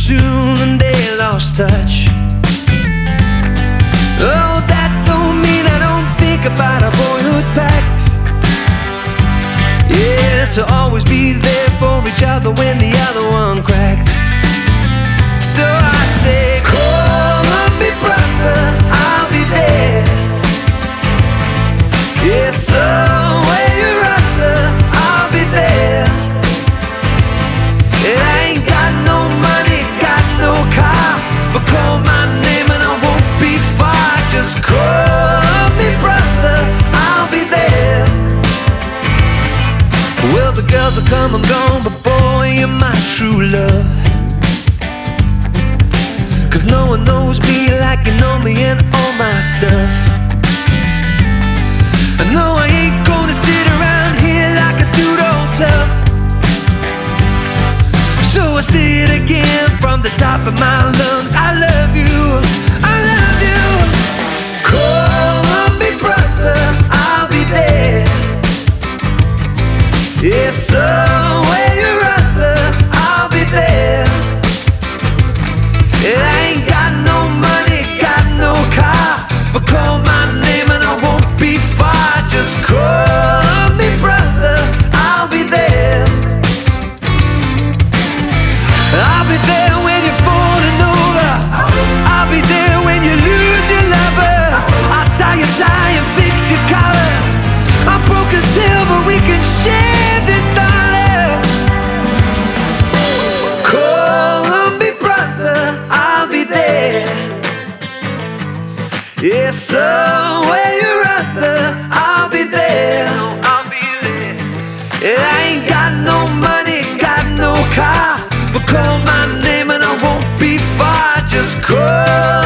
soon and they lost touch. Oh, that don't mean I don't think about our boyhood pact. Yeah, to always be there for each other when the other one cracked. So I say, call on me, brother, I'll be there. Yeah, so where you're at, I'll be there. And I ain't got no money, got no car, but call my name and I won't be far. Just call on me, brother, I'll be there. Well, the girls will come and gone, but boy, you're my true love. 'Cause no one knows me like you know me and all my stuff. I know I ain't gonna sit around here like a dude all tough. So I say it again from the top of my lungs. I love you, I love you. Call on me, brother, I'll be there. Yeah, so where you're at, I'll be there. And I ain't got no money, got no car, but call my name and I won't be far. Just call on me, brother, I'll be there. I'll be there when you're falling over. I'll be there when you lose your lover. I'll tie your tie and fix your collar. I'm broken silver, we can share this dollar. Call on me, brother, I'll be there. Yeah, so where you're at, I'll be there. I'll be there. And I ain't got no money, got no car, but call my name and I won't be far. Just call